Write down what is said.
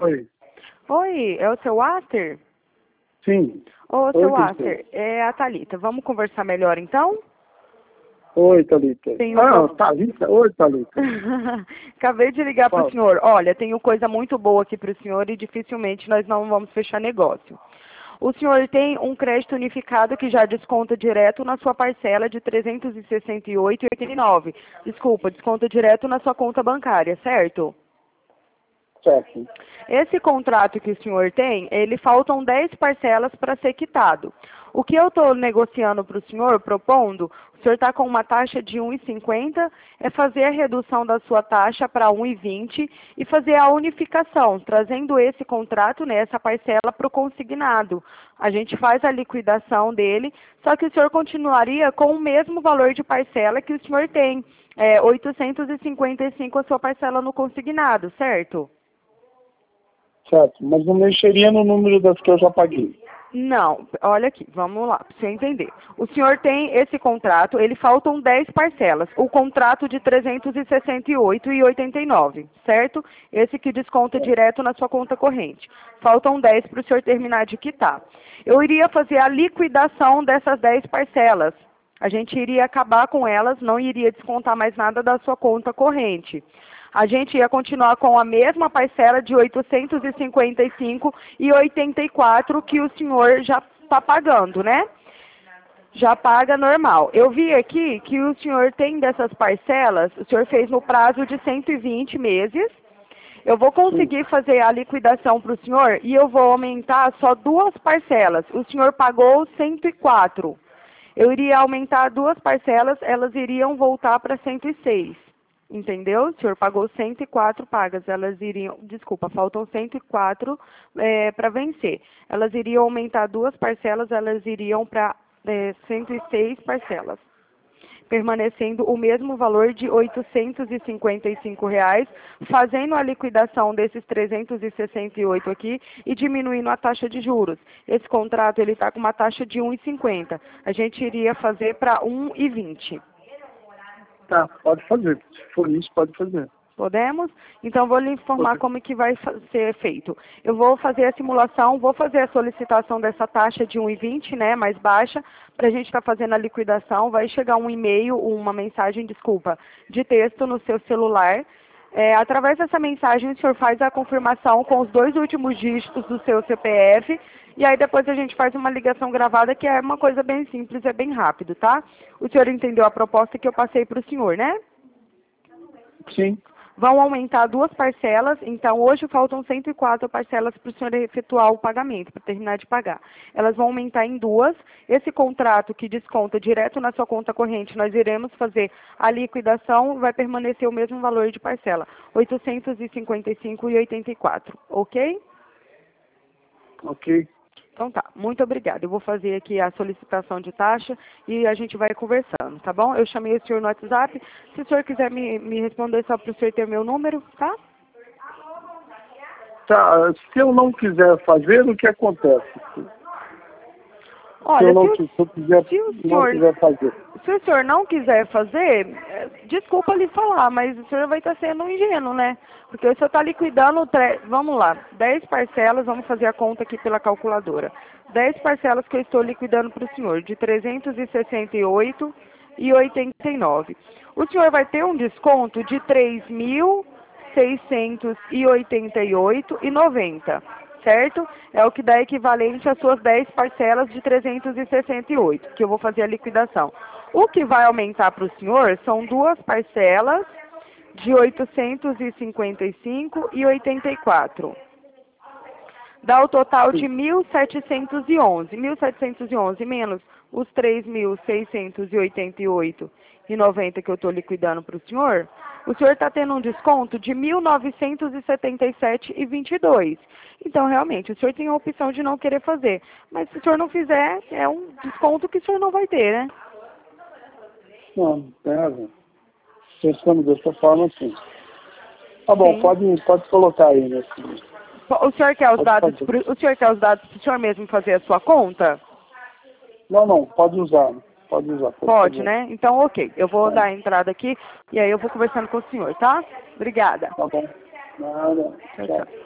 Oi. Oi, é o seu Aster? Sim. Ô, Oi, seu Cristina. Aster, é a Thalita. Vamos conversar melhor, então? Oi, Thalita. Tenho Ah, Thalita? Oi, Thalita. Acabei de ligar para o Fala. senhor. Olha, tenho coisa muito boa aqui para o senhor e dificilmente nós não vamos fechar negócio. O senhor tem um crédito unificado que já desconta direto na sua parcela de R$ 368,89. Desculpa, desconta direto na sua conta bancária, certo? Certo. Esse contrato que o senhor tem, ele faltam 10 parcelas para ser quitado. O que eu estou negociando para o senhor, propondo, o senhor está com uma taxa de 1,50, é fazer a redução da sua taxa para 1,20 e fazer a unificação, trazendo esse contrato, né, essa parcela para o consignado. A gente faz a liquidação dele, só que o senhor continuaria com o mesmo valor de parcela que o senhor tem, 855 a sua parcela no consignado, certo? Certo. Mas não mexeria no número das que eu já paguei. Não, olha aqui, vamos lá, para você entender. O senhor tem esse contrato, ele faltam 10 parcelas. O contrato de R$ 368,89, certo? Esse que desconta direto na sua conta corrente. Faltam 10 para o senhor terminar de quitar. Eu iria fazer a liquidação dessas 10 parcelas. A gente iria acabar com elas, não iria descontar mais nada da sua conta corrente. A gente ia continuar com a mesma parcela de R$ 855,84 que o senhor já está pagando, né? Já paga normal. Eu vi aqui que o senhor tem dessas parcelas, o senhor fez no prazo de 120 meses. Eu vou conseguir fazer a liquidação para o senhor e eu vou aumentar só 2 parcelas. O senhor pagou 104. Eu iria aumentar 2 parcelas, elas iriam voltar para 106. Entendeu? O senhor pagou 104 pagas, elas iriam, desculpa, faltam 104 para vencer. Elas iriam aumentar 2 parcelas, elas iriam para 106 parcelas, permanecendo o mesmo valor de R$ 855, fazendo a liquidação desses 368 aqui e diminuindo a taxa de juros. Esse contrato ele está com uma taxa de 1,50. A gente iria fazer para 1,20. Tá, pode fazer. Se for isso, pode fazer. Podemos? Então, vou lhe informar como que vai ser feito. Eu vou fazer a simulação, vou fazer a solicitação dessa taxa de 1,20, né, mais baixa, para a gente estar fazendo a liquidação. Vai chegar um e-mail, uma mensagem, desculpa, de texto no seu celular. Através dessa mensagem, o senhor faz a confirmação com os 2 últimos dígitos do seu CPF, e aí depois a gente faz uma ligação gravada, que é uma coisa bem simples, é bem rápido, tá? O senhor entendeu a proposta que eu passei para o senhor, né? Sim. Vão aumentar 2 parcelas, então hoje faltam 104 parcelas para o senhor efetuar o pagamento, para terminar de pagar. Elas vão aumentar em 2. Esse contrato que desconta direto na sua conta corrente, nós iremos fazer a liquidação, vai permanecer o mesmo valor de parcela, R$ 855,84, ok? Ok. Então tá, muito obrigada. Eu vou fazer aqui a solicitação de taxa e a gente vai conversando, tá bom? Eu chamei o senhor no WhatsApp. Se o senhor quiser me responder só para o senhor ter meu número, tá? Tá, se eu não quiser fazer, o que acontece? Olha, se eu quiser, não quiser fazer. Se o senhor não quiser fazer, desculpa lhe falar, mas o senhor vai estar sendo ingênuo, né? Porque o senhor está liquidando, vamos lá, 10 parcelas, vamos fazer a conta aqui pela calculadora. 10 parcelas que eu estou liquidando para o senhor, de R$ 368,89. O senhor vai ter um desconto de R$ 3.688,90. Certo? É o que dá equivalente às suas 10 parcelas de 368, que eu vou fazer a liquidação. O que vai aumentar para o senhor são 2 parcelas de 855,84. Dá o total de 1.711. 1.711 menos os 3.688,90 que eu estou liquidando para o senhor está tendo um desconto de R$ 1.977,22. Então, realmente, o senhor tem a opção de não querer fazer. Mas se o senhor não fizer, é um desconto que o senhor não vai ter, né? Não, tem razão. Pensando dessa forma, sim. Tá bom, pode colocar aí, né? O senhor quer os dados para o senhor mesmo fazer a sua conta? Não, pode usar. Pode usar. Pode, né? Então, ok. Eu vou dar a entrada aqui e aí eu vou conversando com o senhor, tá? Obrigada. Tá bom. Nada. Tchau, tchau.